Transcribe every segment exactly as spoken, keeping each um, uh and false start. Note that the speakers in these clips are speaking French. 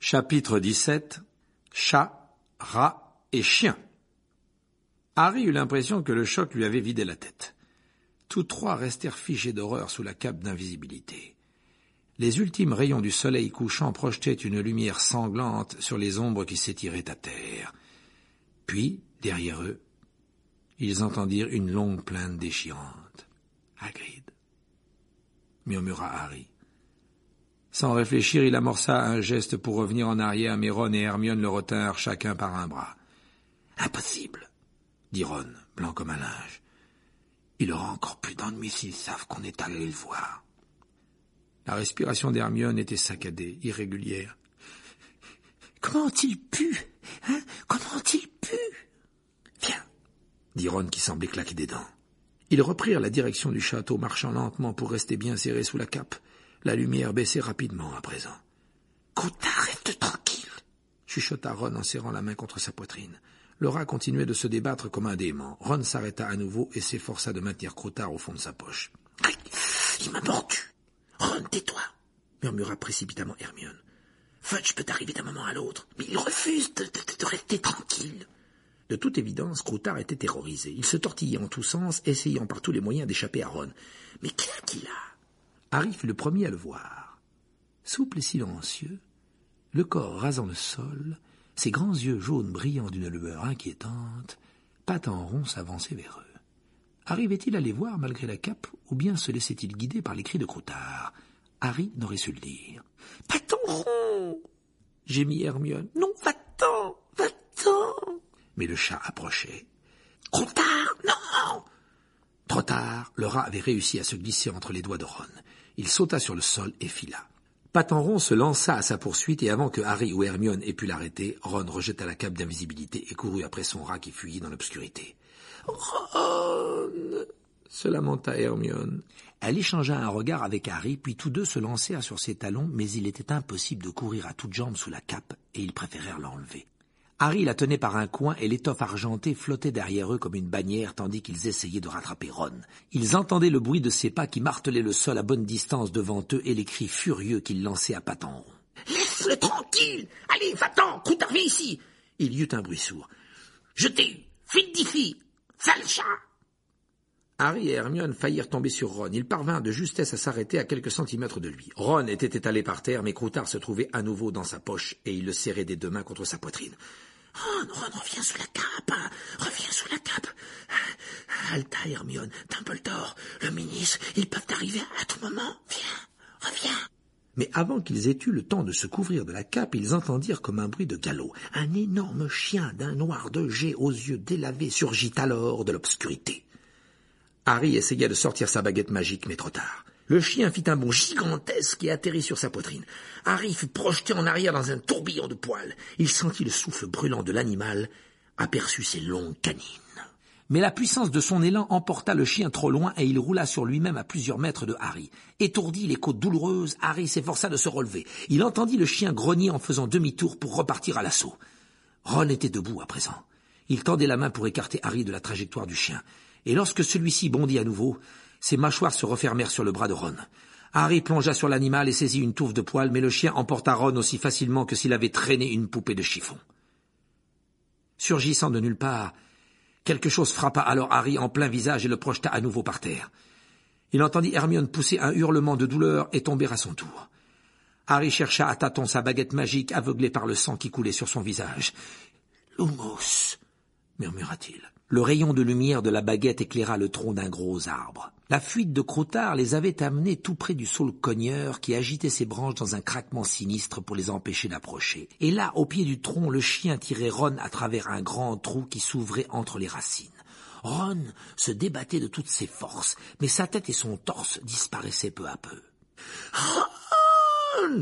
Chapitre dix-sept. Chat, rat et chien. Harry eut l'impression que le choc lui avait vidé la tête. Tous trois restèrent figés d'horreur sous la cape d'invisibilité. Les ultimes rayons du soleil couchant projetaient une lumière sanglante sur les ombres qui s'étiraient à terre. Puis, derrière eux, ils entendirent une longue plainte déchirante. « Hagrid » murmura Harry. Sans réfléchir, il amorça un geste pour revenir en arrière, mais Ron et Hermione le retinrent chacun par un bras. « Impossible !» dit Ron, blanc comme un linge. « Il aura encore plus d'ennuis s'ils savent qu'on est allé le voir. » La respiration d'Hermione était saccadée, irrégulière. « Comment ont-ils pu hein Comment ont-ils pu ?»« Viens !» dit Ron qui semblait claquer des dents. Ils reprirent la direction du château, marchant lentement pour rester bien serrés sous la cape. La lumière baissait rapidement à présent. « Croutard, reste tranquille !» chuchota Ron en serrant la main contre sa poitrine. Le rat continuait de se débattre comme un dément. Ron s'arrêta à nouveau et s'efforça de maintenir Croutard au fond de sa poche. « Aïe, il m'a mordu !»« Ron, tais-toi !» murmura précipitamment Hermione. « Fudge peut arriver d'un moment à l'autre, mais il refuse de, de, de rester tranquille. » De toute évidence, Croutard était terrorisé. Il se tortillait en tous sens, essayant par tous les moyens d'échapper à Ron. « Mais qu'est-ce qu'il a ?» Harry fut le premier à le voir. Souple et silencieux, le corps rasant le sol, ses grands yeux jaunes brillant d'une lueur inquiétante, Pattes en rond s'avançait vers eux. Arrivait-il à les voir malgré la cape, ou bien se laissait-il guider par les cris de Croutard? Harry n'aurait su le dire. « Pattes en rond !» gémit Hermione. « Non, va-t'en, va-t'en !» Mais le chat approchait. « Croutard, non !» Trop tard, le rat avait réussi à se glisser entre les doigts de Ron. Il sauta sur le sol et fila. Pattes en rond se lança à sa poursuite et avant que Harry ou Hermione ait pu l'arrêter, Ron rejeta la cape d'invisibilité et courut après son rat qui fuyait dans l'obscurité. « Ron !» se lamenta Hermione. Elle échangea un regard avec Harry, puis tous deux se lancèrent sur ses talons, mais il était impossible de courir à toutes jambes sous la cape et ils préférèrent l'enlever. Harry la tenait par un coin et l'étoffe argentée flottait derrière eux comme une bannière tandis qu'ils essayaient de rattraper Ron. Ils entendaient le bruit de ses pas qui martelaient le sol à bonne distance devant eux et les cris furieux qu'il lançait à Pattes en rond. « Laisse-le tranquille! Allez, va-t'en! Croutard, viens ici !» Il y eut un bruit sourd. « Je t'ai eu! Vite d'ici! Va le chat !» Harry et Hermione faillirent tomber sur Ron. Il parvint de justesse à s'arrêter à quelques centimètres de lui. Ron était étalé par terre, mais Croutard se trouvait à nouveau dans sa poche et il le serrait des deux mains contre sa poitrine. « Ron, Ron, reviens sous la cape, reviens sous la cape. Alta, Hermione, Dumbledore, le ministre, ils peuvent arriver à tout moment. Viens, reviens. » Mais avant qu'ils aient eu le temps de se couvrir de la cape, ils entendirent comme un bruit de galop. Un énorme chien d'un noir de jet aux yeux délavés surgit alors de l'obscurité. Harry essaya de sortir sa baguette magique, mais trop tard. Le chien fit un bond gigantesque et atterrit sur sa poitrine. Harry fut projeté en arrière dans un tourbillon de poils. Il sentit le souffle brûlant de l'animal, aperçut ses longues canines. Mais la puissance de son élan emporta le chien trop loin et il roula sur lui-même à plusieurs mètres de Harry. Étourdi, les côtes douloureuses, Harry s'efforça de se relever. Il entendit le chien grogner en faisant demi-tour pour repartir à l'assaut. Ron était debout à présent. Il tendait la main pour écarter Harry de la trajectoire du chien. Et lorsque celui-ci bondit à nouveau, ses mâchoires se refermèrent sur le bras de Ron. Harry plongea sur l'animal et saisit une touffe de poils, mais le chien emporta Ron aussi facilement que s'il avait traîné une poupée de chiffon. Surgissant de nulle part, quelque chose frappa alors Harry en plein visage et le projeta à nouveau par terre. Il entendit Hermione pousser un hurlement de douleur et tomber à son tour. Harry chercha à tâtons sa baguette magique, aveuglé par le sang qui coulait sur son visage. « Lumos !» murmura-t-il. Le rayon de lumière de la baguette éclaira le tronc d'un gros arbre. La fuite de Croutard les avait amenés tout près du saule-cogneur qui agitait ses branches dans un craquement sinistre pour les empêcher d'approcher. Et là, au pied du tronc, le chien tirait Ron à travers un grand trou qui s'ouvrait entre les racines. Ron se débattait de toutes ses forces, mais sa tête et son torse disparaissaient peu à peu. « Ron !»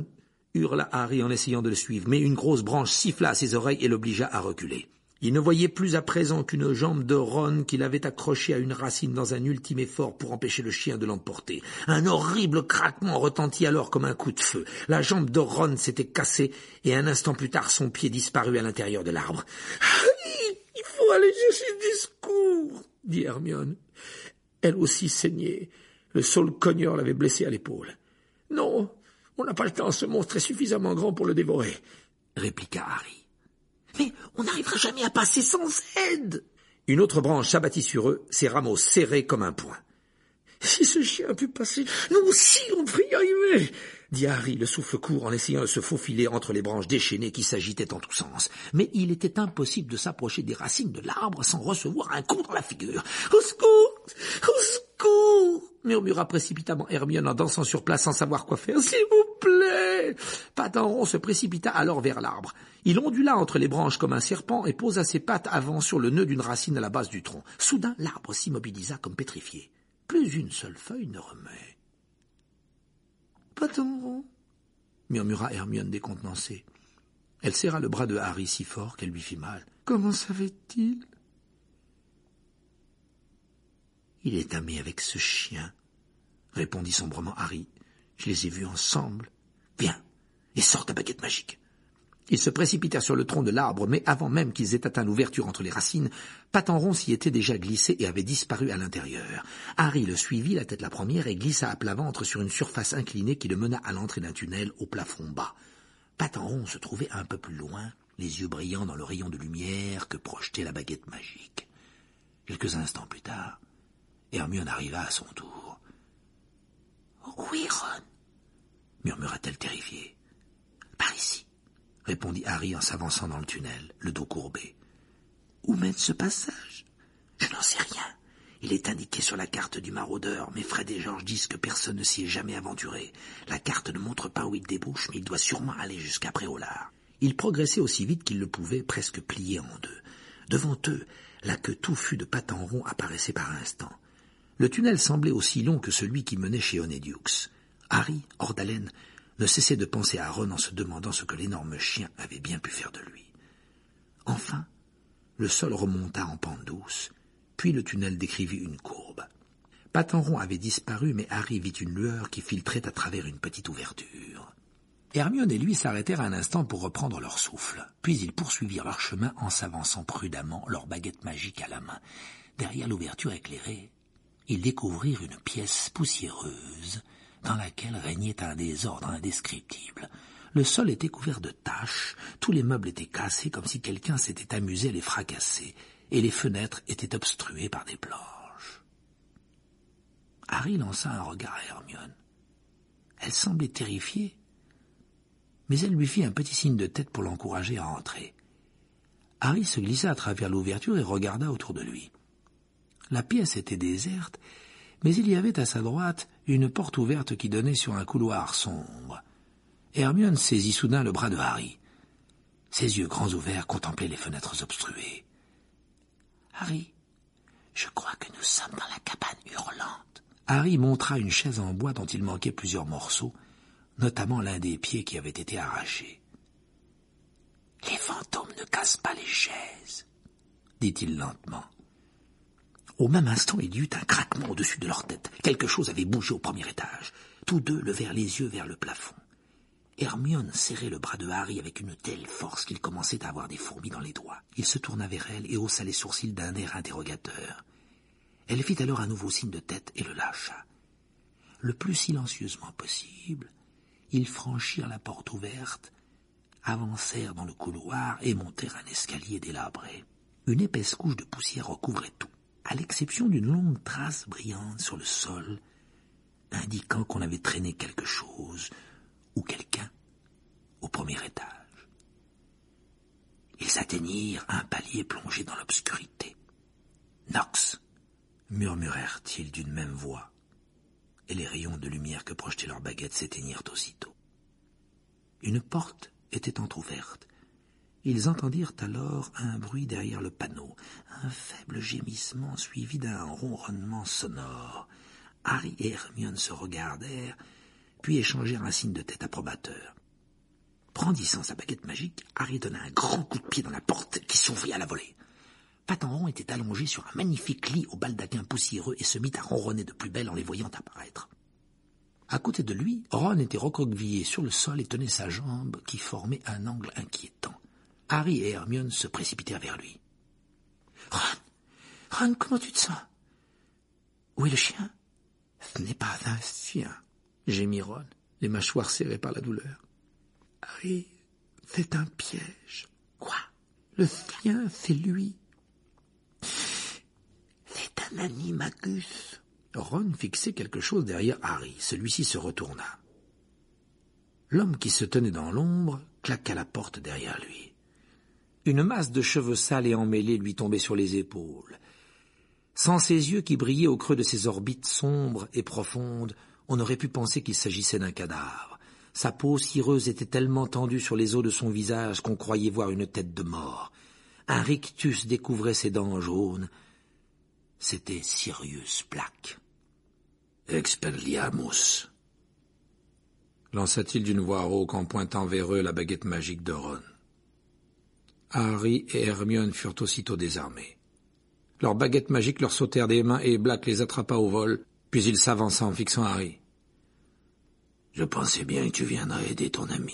hurla Harry en essayant de le suivre, mais une grosse branche siffla à ses oreilles et l'obligea à reculer. Il ne voyait plus à présent qu'une jambe de Ron qu'il avait accrochée à une racine dans un ultime effort pour empêcher le chien de l'emporter. Un horrible craquement retentit alors comme un coup de feu. La jambe de Ron s'était cassée et un instant plus tard son pied disparut à l'intérieur de l'arbre. « Il faut aller chercher des secours !» dit Hermione. Elle aussi saignait. Le saule-cogneur l'avait blessée à l'épaule. « Non, on n'a pas le temps, ce monstre est suffisamment grand pour le dévorer. » répliqua Harry. Mais on n'arrivera jamais à passer sans aide. Une autre branche s'abattit sur eux, ses rameaux serrés comme un poing. Si ce chien a pu passer, nous aussi on devrait y arriver, dit Harry, le souffle court en essayant de se faufiler entre les branches déchaînées qui s'agitaient en tous sens. Mais il était impossible de s'approcher des racines de l'arbre sans recevoir un coup dans la figure. « Au secours! Au secours !» murmura précipitamment Hermione en dansant sur place sans savoir quoi faire. « S'il vous plaît !» Patenron se précipita alors vers l'arbre. Il ondula entre les branches comme un serpent et posa ses pattes avant sur le nœud d'une racine à la base du tronc. Soudain, l'arbre s'immobilisa comme pétrifié. Plus une seule feuille ne remuait. « Patenron !» murmura Hermione décontenancée. Elle serra le bras de Harry si fort qu'elle lui fit mal. « Comment savait-il ?»« Il est ami avec ce chien, » répondit sombrement Harry. « Je les ai vus ensemble. Viens, et sors ta baguette magique. » Ils se précipitèrent sur le tronc de l'arbre, mais avant même qu'ils aient atteint l'ouverture entre les racines, Patenron s'y était déjà glissé et avait disparu à l'intérieur. Harry le suivit, la tête la première, et glissa à plat ventre sur une surface inclinée qui le mena à l'entrée d'un tunnel au plafond bas. Patenron se trouvait un peu plus loin, les yeux brillants dans le rayon de lumière que projetait la baguette magique. Quelques instants plus tard, Hermione arriva à son tour. « Oui, Ron » murmura-t-elle terrifiée. « Par ici » répondit Harry en s'avançant dans le tunnel, le dos courbé. « Où mène ce passage ?»« Je n'en sais rien. Il est indiqué sur la carte du maraudeur, mais Fred et George disent que personne ne s'y est jamais aventuré. La carte ne montre pas où il débouche, mais il doit sûrement aller jusqu'à Préolard. » Ils progressaient aussi vite qu'ils le pouvaient, presque pliés en deux. Devant eux, la queue touffue de Patenron apparaissait par instants. Le tunnel semblait aussi long que celui qui menait chez Honeydukes. Harry, hors d'haleine, ne cessait de penser à Ron en se demandant ce que l'énorme chien avait bien pu faire de lui. Enfin, le sol remonta en pente douce, puis le tunnel décrivit une courbe. Patenron avait disparu, mais Harry vit une lueur qui filtrait à travers une petite ouverture. Hermione et lui s'arrêtèrent un instant pour reprendre leur souffle, puis ils poursuivirent leur chemin en s'avançant prudemment, leur baguette magique à la main. Derrière l'ouverture éclairée, ils découvrirent une pièce poussiéreuse, dans laquelle régnait un désordre indescriptible. Le sol était couvert de taches, tous les meubles étaient cassés comme si quelqu'un s'était amusé à les fracasser, et les fenêtres étaient obstruées par des planches. Harry lança un regard à Hermione. Elle semblait terrifiée, mais elle lui fit un petit signe de tête pour l'encourager à entrer. Harry se glissa à travers l'ouverture et regarda autour de lui. La pièce était déserte, mais il y avait à sa droite une porte ouverte qui donnait sur un couloir sombre. Hermione saisit soudain le bras de Harry. Ses yeux grands ouverts contemplaient les fenêtres obstruées. « Harry, je crois que nous sommes dans la cabane hurlante. » Harry montra une chaise en bois dont il manquait plusieurs morceaux, notamment l'un des pieds qui avait été arraché. « Les fantômes ne cassent pas les chaises, » dit-il lentement. Au même instant, il y eut un craquement au-dessus de leur tête. Quelque chose avait bougé au premier étage. Tous deux levèrent les yeux vers le plafond. Hermione serrait le bras de Harry avec une telle force qu'il commençait à avoir des fourmis dans les doigts. Il se tourna vers elle et haussa les sourcils d'un air interrogateur. Elle fit alors un nouveau signe de tête et le lâcha. Le plus silencieusement possible, ils franchirent la porte ouverte, avancèrent dans le couloir et montèrent un escalier délabré. Une épaisse couche de poussière recouvrait tout, à l'exception d'une longue trace brillante sur le sol, indiquant qu'on avait traîné quelque chose ou quelqu'un au premier étage. Ils atteignirent un palier plongé dans l'obscurité. « Nox !» murmurèrent-ils d'une même voix, et les rayons de lumière que projetaient leurs baguettes s'éteignirent aussitôt. Une porte était entr'ouverte. Ils entendirent alors un bruit derrière le panneau, un faible gémissement suivi d'un ronronnement sonore. Harry et Hermione se regardèrent, puis échangèrent un signe de tête approbateur. Brandissant sa baguette magique, Harry donna un grand coup de pied dans la porte qui s'ouvrit à la volée. Patenron était allongé sur un magnifique lit au baldaquin poussiéreux et se mit à ronronner de plus belle en les voyant apparaître. À côté de lui, Ron était recroquevillé sur le sol et tenait sa jambe qui formait un angle inquiétant. Harry et Hermione se précipitèrent vers lui. « Ron, Ron, comment tu te sens? Où est le chien ?»« Ce n'est pas un chien, » gémit Ron, les mâchoires serrées par la douleur. « Harry, C'est un piège. Quoi? Le sien, c'est lui. C'est un animagus. Ron fixait quelque chose derrière Harry. Celui-ci se retourna. L'homme qui se tenait dans l'ombre claqua la porte derrière lui. Une masse de cheveux sales et emmêlés lui tombait sur les épaules. Sans ses yeux qui brillaient au creux de ses orbites sombres et profondes, on aurait pu penser qu'il s'agissait d'un cadavre. Sa peau cireuse était tellement tendue sur les os de son visage qu'on croyait voir une tête de mort. Un rictus découvrait ses dents jaunes. C'était Sirius Black. « Expelliarmus !» lança-t-il d'une voix rauque en pointant vers eux la baguette magique de Ron. Harry et Hermione furent aussitôt désarmés. Leurs baguettes magiques leur sautèrent des mains et Black les attrapa au vol, puis il s'avança en fixant Harry. « Je pensais bien que tu viendrais aider ton ami. »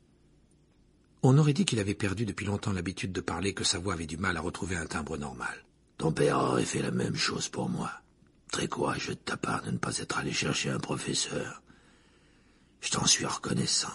On aurait dit qu'il avait perdu depuis longtemps l'habitude de parler, que sa voix avait du mal à retrouver un timbre normal. « Ton père aurait fait la même chose pour moi. Très courageux de ta part de ne pas être allé chercher un professeur. Je t'en suis reconnaissant.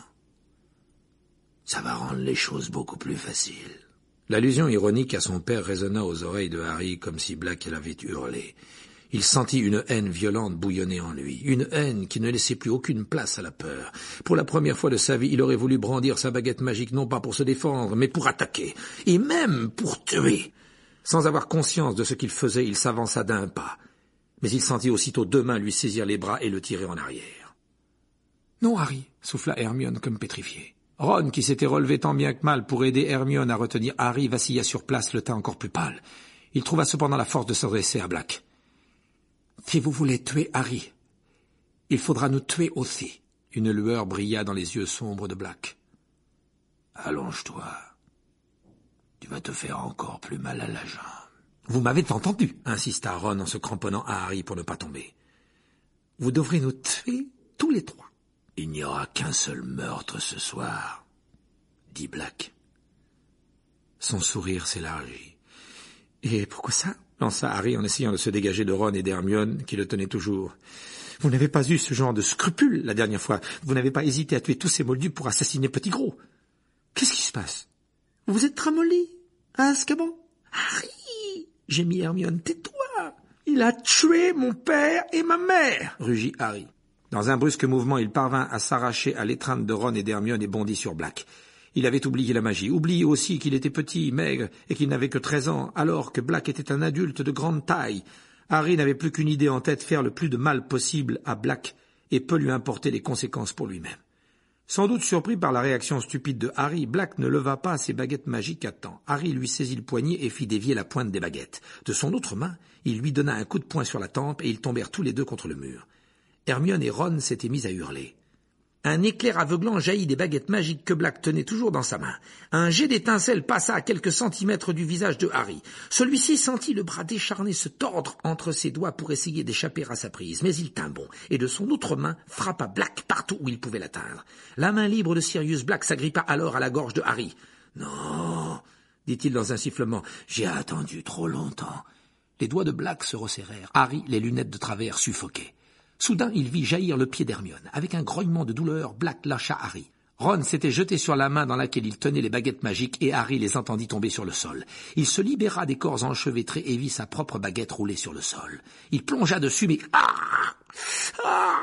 Ça va rendre les choses beaucoup plus faciles. » L'allusion ironique à son père résonna aux oreilles de Harry comme si Black l'avait hurlé. Il sentit une haine violente bouillonner en lui, une haine qui ne laissait plus aucune place à la peur. Pour la première fois de sa vie, il aurait voulu brandir sa baguette magique non pas pour se défendre, mais pour attaquer, et même pour tuer. Sans avoir conscience de ce qu'il faisait, il s'avança d'un pas. Mais il sentit aussitôt deux mains lui saisir les bras et le tirer en arrière. « Non, Harry !» souffla Hermione comme pétrifiée. Ron, qui s'était relevé tant bien que mal pour aider Hermione à retenir Harry, vacilla sur place, le teint encore plus pâle. Il trouva cependant la force de s'adresser à Black. « Si vous voulez tuer Harry, il faudra nous tuer aussi. » Une lueur brilla dans les yeux sombres de Black. « Allonge-toi. Tu vas te faire encore plus mal à la jambe. »« Vous m'avez entendu » insista Ron en se cramponnant à Harry pour ne pas tomber. « Vous devrez nous tuer tous les trois. »« Il n'y aura qu'un seul meurtre ce soir, » dit Black. Son sourire s'élargit. « Et pourquoi ça ?» lança Harry en essayant de se dégager de Ron et d'Hermione, qui le tenaient toujours. « Vous n'avez pas eu ce genre de scrupule la dernière fois. Vous n'avez pas hésité à tuer tous ces moldus pour assassiner Petit Gros. Qu'est-ce qui se passe? Vous vous êtes ramolli à Azkaban? Harry !» gémit Hermione. « Tais-toi! Il a tué mon père et ma mère !» rugit Harry. Dans un brusque mouvement, il parvint à s'arracher à l'étreinte de Ron et d'Hermione et bondit sur Black. Il avait oublié la magie, oublié aussi qu'il était petit, maigre, et qu'il n'avait que treize ans, alors que Black était un adulte de grande taille. Harry n'avait plus qu'une idée en tête, faire le plus de mal possible à Black, et peu lui importer les conséquences pour lui-même. Sans doute surpris par la réaction stupide de Harry, Black ne leva pas ses baguettes magiques à temps. Harry lui saisit le poignet et fit dévier la pointe des baguettes. De son autre main, il lui donna un coup de poing sur la tempe, et ils tombèrent tous les deux contre le mur. Hermione et Ron s'étaient mis à hurler. Un éclair aveuglant jaillit des baguettes magiques que Black tenait toujours dans sa main. Un jet d'étincelles passa à quelques centimètres du visage de Harry. Celui-ci sentit le bras décharné se tordre entre ses doigts pour essayer d'échapper à sa prise, mais il tint bon, et de son autre main frappa Black partout où il pouvait l'atteindre. La main libre de Sirius Black s'agrippa alors à la gorge de Harry. « Non !» dit-il dans un sifflement. « J'ai attendu trop longtemps. » Les doigts de Black se resserrèrent. Harry, les lunettes de travers, suffoquait. Soudain, il vit jaillir le pied d'Hermione. Avec un grognement de douleur, Black lâcha Harry. Ron s'était jeté sur la main dans laquelle il tenait les baguettes magiques et Harry les entendit tomber sur le sol. Il se libéra des corps enchevêtrés et vit sa propre baguette rouler sur le sol. Il plongea dessus, mais... Ah ah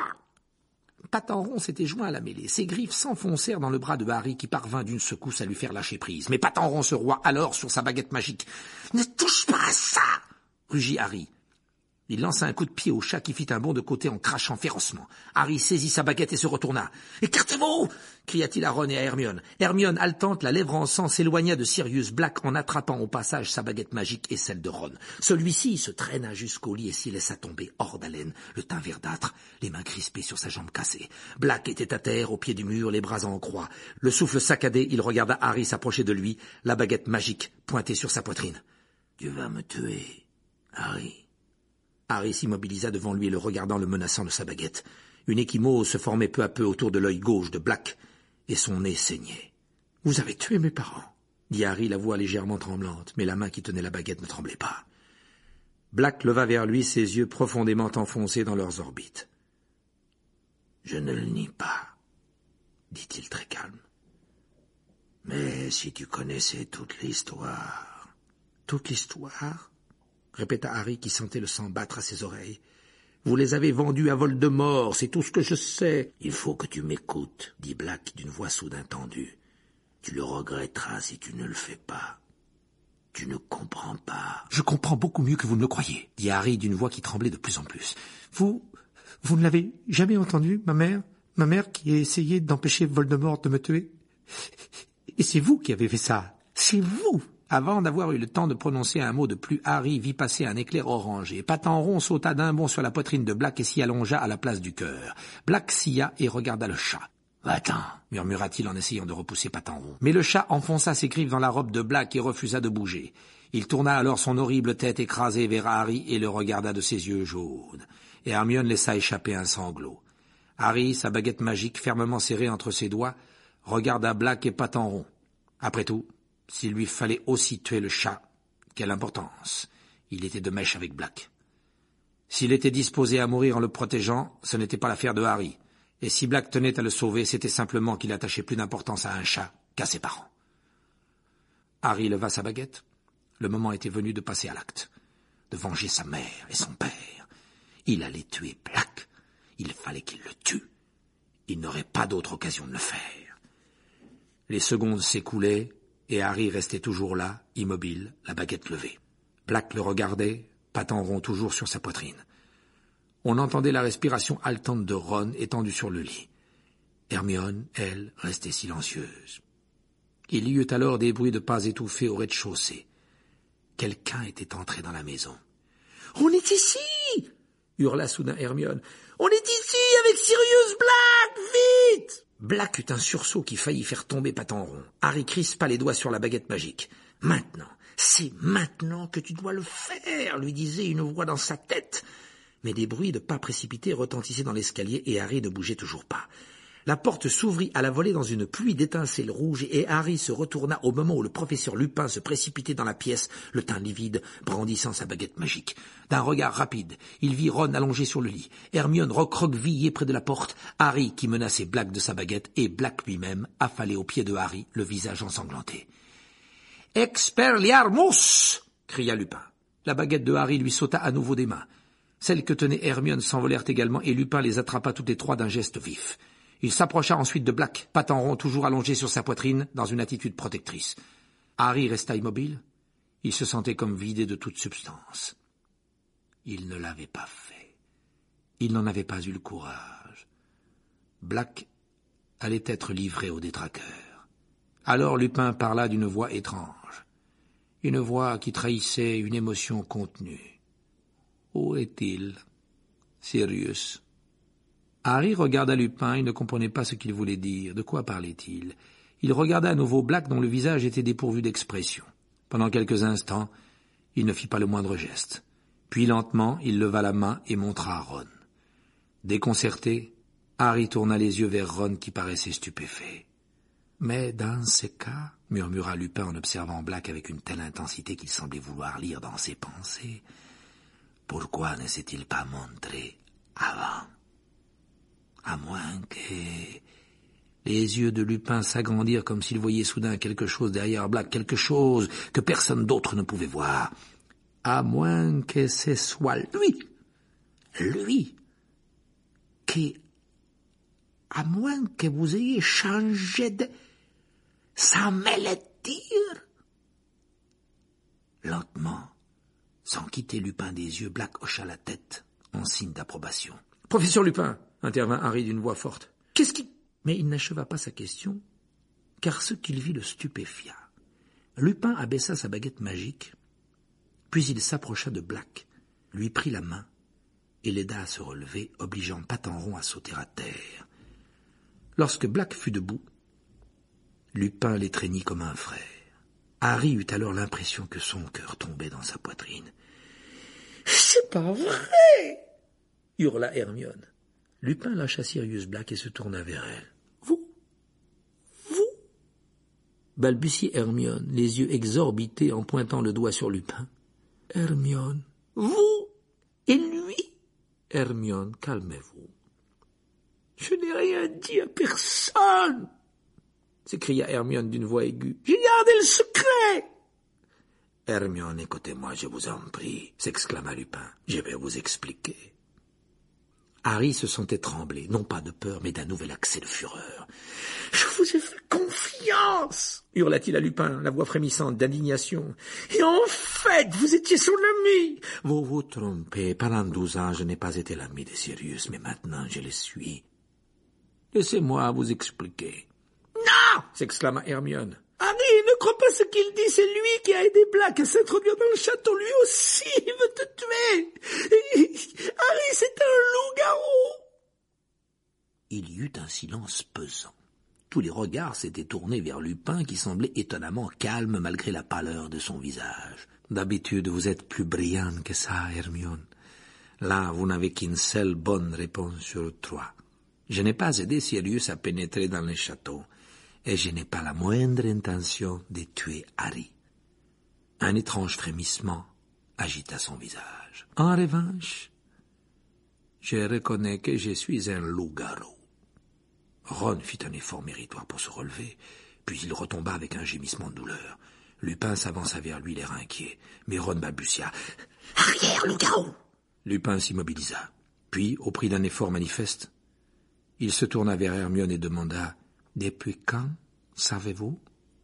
Patenron s'était joint à la mêlée. Ses griffes s'enfoncèrent dans le bras de Harry qui parvint d'une secousse à lui faire lâcher prise. Mais Patenron se roua alors sur sa baguette magique. « Ne touche pas à ça !» rugit Harry. Il lança un coup de pied au chat qui fit un bond de côté en crachant férocement. Harry saisit sa baguette et se retourna. « Écartez-vous » cria-t-il à Ron et à Hermione. Hermione, haletante, la lèvre en sang, s'éloigna de Sirius Black en attrapant au passage sa baguette magique et celle de Ron. Celui-ci se traîna jusqu'au lit et s'y laissa tomber hors d'haleine, le teint verdâtre, les mains crispées sur sa jambe cassée. Black était à terre, au pied du mur, les bras en croix. Le souffle saccadé, il regarda Harry s'approcher de lui, la baguette magique pointée sur sa poitrine. « Tu vas me tuer, Harry ?» Harry s'immobilisa devant lui, le regardant, le menaçant de sa baguette. Une ecchymose se formait peu à peu autour de l'œil gauche de Black, et son nez saignait. « Vous avez tué mes parents » dit Harry, la voix légèrement tremblante, mais la main qui tenait la baguette ne tremblait pas. Black leva vers lui ses yeux profondément enfoncés dans leurs orbites. « Je ne le nie pas, dit-il très calme. Mais si tu connaissais toute l'histoire... Toute l'histoire? Répéta Harry qui sentait le sang battre à ses oreilles. Vous les avez vendus à Voldemort, c'est tout ce que je sais. Il faut que tu m'écoutes, dit Black d'une voix soudain tendue. Tu le regretteras si tu ne le fais pas. Tu ne comprends pas. Je comprends beaucoup mieux que vous ne le croyez, dit Harry d'une voix qui tremblait de plus en plus. Vous, vous ne l'avez jamais entendu, ma mère? Ma mère qui a essayé d'empêcher Voldemort de me tuer? Et c'est vous qui avez fait ça. C'est vous. Avant d'avoir eu le temps de prononcer un mot de plus, Harry vit passer un éclair orangé. Patenron sauta d'un bond sur la poitrine de Black et s'y allongea à la place du cœur. Black sia et regarda le chat. « Va-t'en » murmura-t-il en essayant de repousser Patenron. Mais le chat enfonça ses griffes dans la robe de Black et refusa de bouger. Il tourna alors son horrible tête écrasée vers Harry et le regarda de ses yeux jaunes. Et Hermione laissa échapper un sanglot. Harry, sa baguette magique fermement serrée entre ses doigts, regarda Black et Patenron. Après tout, s'il lui fallait aussi tuer le chat, quelle importance. Il était de mèche avec Black. S'il était disposé à mourir en le protégeant, ce n'était pas l'affaire de Harry. Et si Black tenait à le sauver, c'était simplement qu'il attachait plus d'importance à un chat qu'à ses parents. Harry leva sa baguette. Le moment était venu de passer à l'acte, de venger sa mère et son père. Il allait tuer Black. Il fallait qu'il le tue. Il n'aurait pas d'autre occasion de le faire. Les secondes s'écoulaient, et Harry restait toujours là, immobile, la baguette levée. Black le regardait, Patenron toujours sur sa poitrine. On entendait la respiration haletante de Ron étendu sur le lit. Hermione, elle, restait silencieuse. Il y eut alors des bruits de pas étouffés au rez-de-chaussée. Quelqu'un était entré dans la maison. « On est ici !» hurla soudain Hermione. « On est ici avec Sirius Black, vite !» Black eut un sursaut qui faillit faire tomber Patenron. Harry crispa les doigts sur la baguette magique. « Maintenant, c'est maintenant que tu dois le faire !» lui disait une voix dans sa tête. Mais des bruits de pas précipités retentissaient dans l'escalier et Harry ne bougeait toujours pas. La porte s'ouvrit à la volée dans une pluie d'étincelles rouges et Harry se retourna au moment où le professeur Lupin se précipitait dans la pièce, le teint livide, brandissant sa baguette magique. D'un regard rapide, il vit Ron allongé sur le lit, Hermione recroquevillée près de la porte, Harry qui menaçait Black de sa baguette et Black lui-même affalé aux pieds de Harry, le visage ensanglanté. « Expelliarmus !» cria Lupin. La baguette de Harry lui sauta à nouveau des mains. Celles que tenait Hermione s'envolèrent également et Lupin les attrapa toutes les trois d'un geste vif. Il s'approcha ensuite de Black, Patenron toujours allongé sur sa poitrine, dans une attitude protectrice. Harry resta immobile. Il se sentait comme vidé de toute substance. Il ne l'avait pas fait. Il n'en avait pas eu le courage. Black allait être livré aux détraqueurs. Alors Lupin parla d'une voix étrange. Une voix qui trahissait une émotion contenue. Où est-il, Sirius? Harry regarda Lupin et ne comprenait pas ce qu'il voulait dire. De quoi parlait-il? Il regarda à nouveau Black dont le visage était dépourvu d'expression. Pendant quelques instants, il ne fit pas le moindre geste. Puis lentement, il leva la main et montra à Ron. Déconcerté, Harry tourna les yeux vers Ron qui paraissait stupéfait. « Mais dans ces cas, » murmura Lupin en observant Black avec une telle intensité qu'il semblait vouloir lire dans ses pensées, « pourquoi ne s'est-il pas montré avant ? À moins que... » Les yeux de Lupin s'agrandirent comme s'il voyait soudain quelque chose derrière Black, quelque chose que personne d'autre ne pouvait voir. « À moins que ce soit lui, lui, qui... à moins que vous ayez changé de... sans me le dire. » Lentement, sans quitter Lupin des yeux, Black hocha la tête en signe d'approbation. « Professeur Lupin !» intervint Harry d'une voix forte. « Qu'est-ce qui... » Mais il n'acheva pas sa question, car ce qu'il vit le stupéfia. Lupin abaissa sa baguette magique, puis il s'approcha de Black, lui prit la main et l'aida à se relever, obligeant Patenron à sauter à terre. Lorsque Black fut debout, Lupin l'étreignit comme un frère. Harry eut alors l'impression que son cœur tombait dans sa poitrine. « C'est pas vrai !» hurla Hermione. Lupin lâcha Sirius Black et se tourna vers elle. « Vous Vous » balbutiait Hermione, les yeux exorbités en pointant le doigt sur Lupin. « Hermione, vous et lui ?»« Hermione, calmez-vous. Je n'ai rien dit à personne. » s'écria Hermione d'une voix aiguë. J'ai gardé le secret. Hermione, écoutez-moi, je vous en prie, s'exclama Lupin. Je vais vous expliquer. Harry se sentait trembler, non pas de peur, mais d'un nouvel accès de fureur. « Je vous ai fait confiance !» hurla-t-il à Lupin, la voix frémissante d'indignation. « Et en fait, vous étiez son ami !»« Vous vous trompez. Pendant douze ans, je n'ai pas été l'ami de Sirius, mais maintenant je le suis. Laissez-moi vous expliquer. »« Non !» s'exclama Hermione. « Harry, ne crois pas ce qu'il dit, c'est lui qui a aidé Black à s'introduire dans le château, lui aussi, il veut te tuer. Harry, c'est un loup-garou. » Il y eut un silence pesant. Tous les regards s'étaient tournés vers Lupin qui semblait étonnamment calme malgré la pâleur de son visage. « D'habitude, vous êtes plus brillante que ça, Hermione. Là, vous n'avez qu'une seule bonne réponse sur trois. Je n'ai pas aidé Sirius à pénétrer dans le château. Et je n'ai pas la moindre intention de tuer Harry. » Un étrange frémissement agita son visage. « En revanche, je reconnais que je suis un loup-garou. » Ron fit un effort méritoire pour se relever, puis il retomba avec un gémissement de douleur. Lupin s'avança vers lui, l'air inquiet, mais Ron balbutia. « Arrière, loup-garou !» Lupin s'immobilisa. Puis, au prix d'un effort manifeste, il se tourna vers Hermione et demanda « Depuis quand, savez-vous ?»«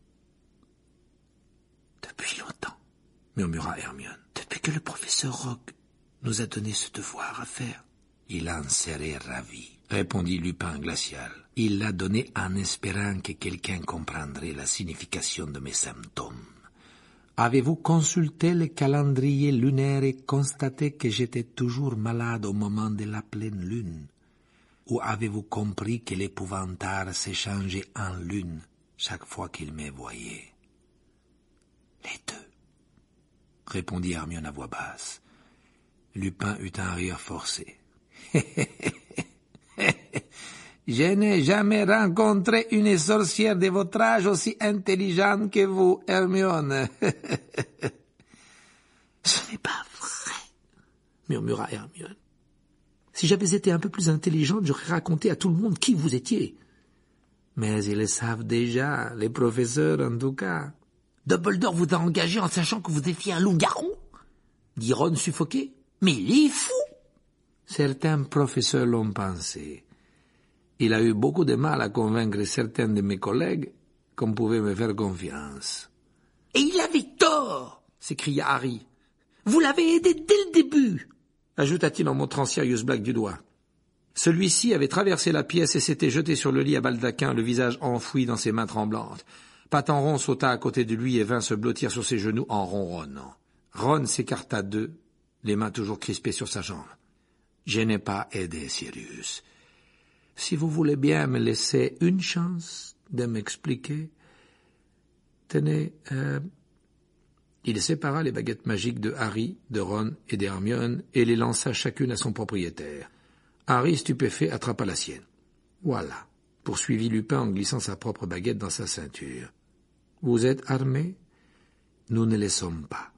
Depuis longtemps, » murmura Hermione. « Depuis que le professeur Rogue nous a donné ce devoir à faire. »« Il en serait ravi, » répondit Lupin glacial. « Il l'a donné en espérant que quelqu'un comprendrait la signification de mes symptômes. Avez-vous consulté le calendrier lunaire et constaté que j'étais toujours malade au moment de la pleine lune? Ou avez-vous compris que l'épouvantard s'échangeait en lune chaque fois qu'il me voyait? »« Les deux, » répondit Hermione à voix basse. Lupin eut un rire forcé. « Je n'ai jamais rencontré une sorcière de votre âge aussi intelligente que vous, Hermione. »« Ce n'est pas vrai, » murmura Hermione. « Si j'avais été un peu plus intelligente, j'aurais raconté à tout le monde qui vous étiez. »« Mais ils le savent déjà, les professeurs en tout cas. »« Dumbledore vous a engagé en sachant que vous étiez un loup-garou ?» dit Ron suffoqué. « Mais il est fou !»« Certains professeurs l'ont pensé. Il a eu beaucoup de mal à convaincre certains de mes collègues qu'on pouvait me faire confiance. »« Et il avait tort !» s'écria Harry. « Vous l'avez aidé dès le début !» ajouta-t-il en montrant Sirius Black du doigt. Celui-ci avait traversé la pièce et s'était jeté sur le lit à baldaquin, le visage enfoui dans ses mains tremblantes. Patenron sauta à côté de lui et vint se blottir sur ses genoux en ronronnant. Ron s'écarta d'eux, les mains toujours crispées sur sa jambe. « Je n'ai pas aidé Sirius. Si vous voulez bien me laisser une chance de m'expliquer, tenez... Euh... » Il sépara les baguettes magiques de Harry, de Ron et d'Hermione et les lança chacune à son propriétaire. Harry, stupéfait, attrapa la sienne. « Voilà », poursuivit Lupin en glissant sa propre baguette dans sa ceinture. « Vous êtes armés ? Nous ne le sommes pas.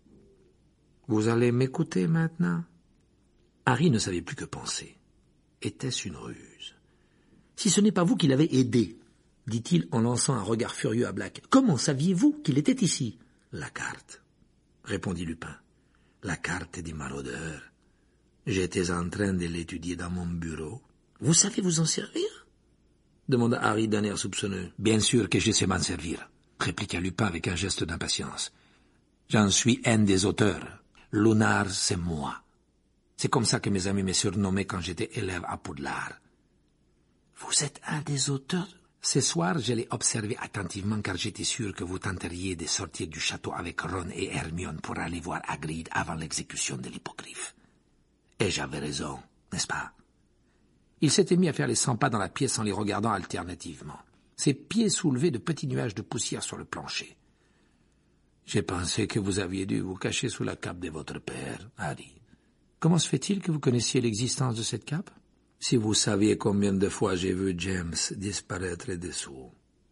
Vous allez m'écouter maintenant ?» Harry ne savait plus que penser. Était-ce une ruse ? « Si ce n'est pas vous qui l'avez aidé, » dit-il en lançant un regard furieux à Black, « comment saviez-vous qu'il était ici ?»« La carte, » répondit Lupin. « La carte des maraudeurs. J'étais en train de l'étudier dans mon bureau. »« Vous savez vous en servir ?» demanda Harry d'un air soupçonneux. « Bien sûr que je sais m'en servir, » répliqua Lupin avec un geste d'impatience. « J'en suis un des auteurs. Lunard, c'est moi. C'est comme ça que mes amis me surnommaient quand j'étais élève à Poudlard. »« Vous êtes un des auteurs ?» Ce soir, je l'ai observé attentivement car j'étais sûr que vous tenteriez de sortir du château avec Ron et Hermione pour aller voir Hagrid avant l'exécution de l'hippogriffe. Et j'avais raison, n'est-ce pas? Il s'était mis à faire les cent pas dans la pièce en les regardant alternativement. Ses pieds soulevaient de petits nuages de poussière sur le plancher. J'ai pensé que vous aviez dû vous cacher sous la cape de votre père, Harry. Comment se fait-il que vous connaissiez l'existence de cette cape? Si vous saviez combien de fois j'ai vu James disparaître dessous.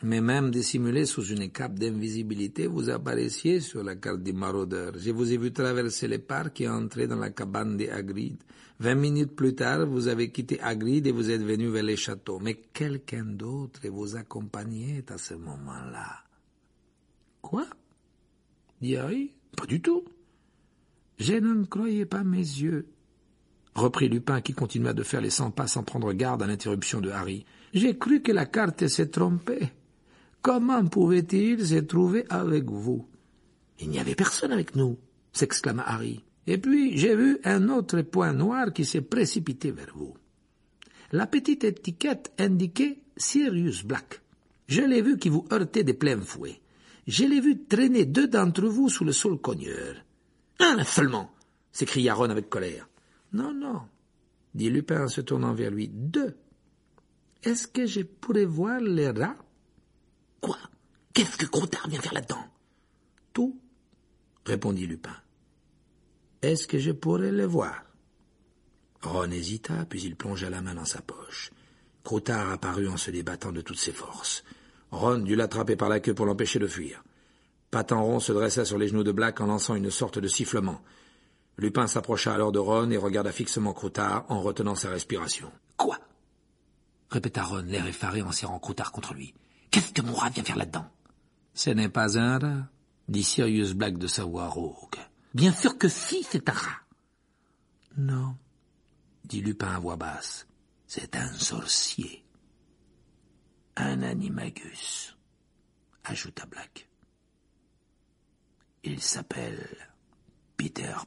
Mais même dissimulé sous une cape d'invisibilité, vous apparaissiez sur la carte des maraudeurs. Je vous ai vu traverser les parcs et entrer dans la cabane des Hagrid. Vingt minutes plus tard, vous avez quitté Hagrid et vous êtes venu vers les châteaux. Mais quelqu'un d'autre vous accompagnait à ce moment-là. Quoi? Dit Harry. Pas du tout. Je n'en croyais pas mes yeux, reprit Lupin qui continua de faire les cent pas sans prendre garde à l'interruption de Harry. J'ai cru que la carte s'est trompée. Comment pouvait-il se trouver avec vous? Il n'y avait personne avec nous, s'exclama Harry. Et puis j'ai vu un autre point noir qui s'est précipité vers vous. La petite étiquette indiquait Sirius Black. Je l'ai vu qui vous heurtait de plein fouet. Je l'ai vu traîner deux d'entre vous sous le sol cogneur. Un affolement! S'écria Ron avec colère. Non, non, dit Lupin en se tournant vers lui. Deux. Est-ce que je pourrais voir les rats? Quoi? Qu'est-ce que Croutard vient faire là-dedans? Tout, répondit Lupin. Est-ce que je pourrais les voir? Ron hésita, puis il plongea la main dans sa poche. Croutard apparut en se débattant de toutes ses forces. Ron dut l'attraper par la queue pour l'empêcher de fuir. Patenron se dressa sur les genoux de Black en lançant une sorte de sifflement. Lupin s'approcha alors de Ron et regarda fixement Croutard en retenant sa respiration. « Quoi ?» répéta Ron, l'air effaré en serrant Croutard contre lui. « Qu'est-ce que mon rat vient faire là-dedans ?»« Ce n'est pas un rat, » dit Sirius Black de sa voix rauque. « Bien sûr que si, c'est un rat. »« Non, » dit Lupin à voix basse, « c'est un sorcier. »« Un animagus, » ajouta Black. « Il s'appelle Peter Pettigrew. »